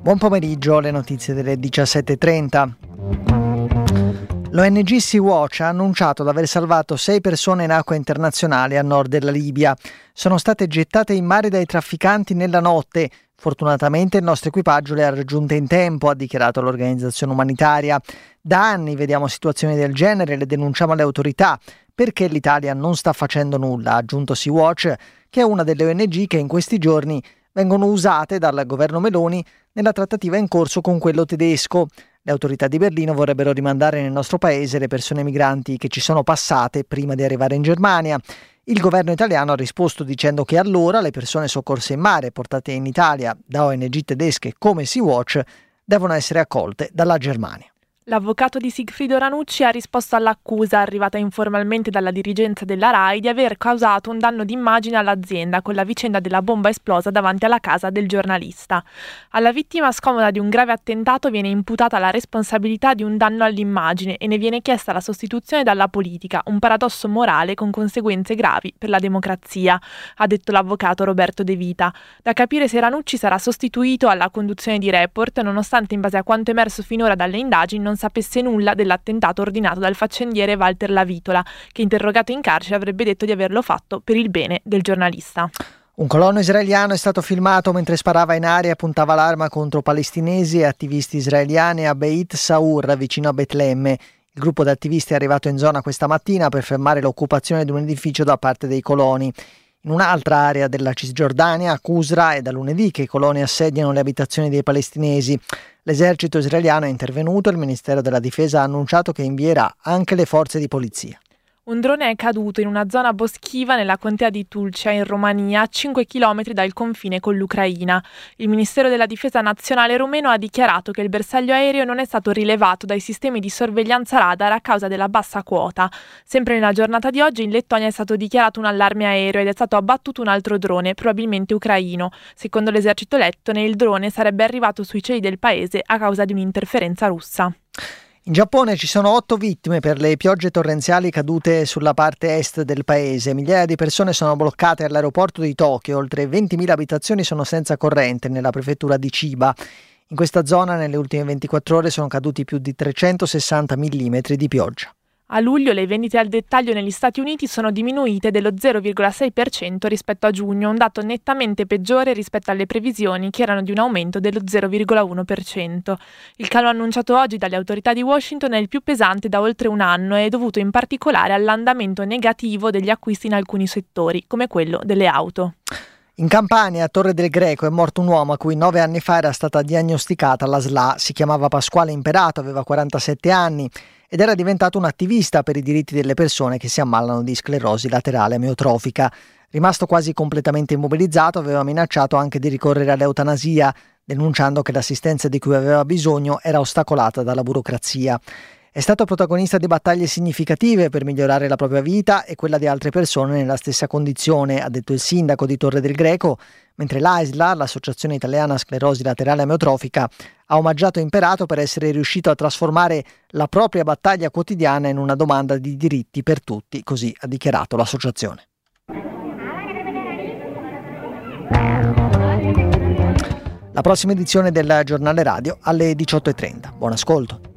Buon pomeriggio, le notizie delle 17:30. L'ONG Sea-Watch ha annunciato di aver salvato 6 persone in acque internazionali a nord della Libia. Sono state gettate in mare dai trafficanti nella notte. Fortunatamente il nostro equipaggio le ha raggiunte in tempo, ha dichiarato l'organizzazione umanitaria. Da anni vediamo situazioni del genere e le denunciamo alle autorità. Perché l'Italia non sta facendo nulla, ha aggiunto Sea-Watch, che è una delle ONG che in questi giorni vengono usate dal governo Meloni nella trattativa in corso con quello tedesco. Le autorità di Berlino vorrebbero rimandare nel nostro paese le persone migranti che ci sono passate prima di arrivare in Germania. Il governo italiano ha risposto dicendo che allora le persone soccorse in mare portate in Italia da ONG tedesche come Sea-Watch devono essere accolte dalla Germania. L'avvocato di Sigfrido Ranucci ha risposto all'accusa arrivata informalmente dalla dirigenza della RAI di aver causato un danno d'immagine all'azienda con la vicenda della bomba esplosa davanti alla casa del giornalista. Alla vittima scomoda di un grave attentato viene imputata la responsabilità di un danno all'immagine e ne viene chiesta la sostituzione dalla politica, un paradosso morale con conseguenze gravi per la democrazia, ha detto l'avvocato Roberto De Vita. Da capire se Ranucci sarà sostituito alla conduzione di Report, nonostante in base a quanto emerso finora dalle indagini non sapesse nulla dell'attentato ordinato dal faccendiere Walter Lavitola, che interrogato in carcere avrebbe detto di averlo fatto per il bene del giornalista. Un colonno israeliano è stato filmato mentre sparava in aria e puntava l'arma contro palestinesi e attivisti israeliani a Beit Saur, vicino a Betlemme. Il gruppo di attivisti è arrivato in zona questa mattina per fermare l'occupazione di un edificio da parte dei coloni. In un'altra area della Cisgiordania, a Qusra, è da lunedì che i coloni assediano le abitazioni dei palestinesi. L'esercito israeliano è intervenuto e il Ministero della Difesa ha annunciato che invierà anche le forze di polizia. Un drone è caduto in una zona boschiva nella contea di Tulcea, in Romania, a 5 km dal confine con l'Ucraina. Il Ministero della Difesa nazionale rumeno ha dichiarato che il bersaglio aereo non è stato rilevato dai sistemi di sorveglianza radar a causa della bassa quota. Sempre nella giornata di oggi in Lettonia è stato dichiarato un allarme aereo ed è stato abbattuto un altro drone, probabilmente ucraino. Secondo l'esercito lettone, il drone sarebbe arrivato sui cieli del paese a causa di un'interferenza russa. In Giappone ci sono 8 vittime per le piogge torrenziali cadute sulla parte est del paese. Migliaia di persone sono bloccate all'aeroporto di Tokyo. Oltre 20.000 abitazioni sono senza corrente nella prefettura di Chiba. In questa zona nelle ultime 24 ore sono caduti più di 360 mm di pioggia. A luglio le vendite al dettaglio negli Stati Uniti sono diminuite dello 0,6% rispetto a giugno, un dato nettamente peggiore rispetto alle previsioni che erano di un aumento dello 0,1%. Il calo annunciato oggi dalle autorità di Washington è il più pesante da oltre un anno e è dovuto in particolare all'andamento negativo degli acquisti in alcuni settori, come quello delle auto. In Campania, a Torre del Greco, è morto un uomo a cui 9 anni fa era stata diagnosticata la SLA. Si chiamava Pasquale Imperato, aveva 47 anni ed era diventato un attivista per i diritti delle persone che si ammalano di sclerosi laterale amiotrofica. Rimasto quasi completamente immobilizzato, aveva minacciato anche di ricorrere all'eutanasia, denunciando che l'assistenza di cui aveva bisogno era ostacolata dalla burocrazia. È stato protagonista di battaglie significative per migliorare la propria vita e quella di altre persone nella stessa condizione, ha detto il sindaco di Torre del Greco, mentre l'ASLA, l'Associazione Italiana Sclerosi Laterale Amiotrofica, ha omaggiato Imperato per essere riuscito a trasformare la propria battaglia quotidiana in una domanda di diritti per tutti, così ha dichiarato l'associazione. La prossima edizione del Giornale Radio alle 18:30. Buon ascolto.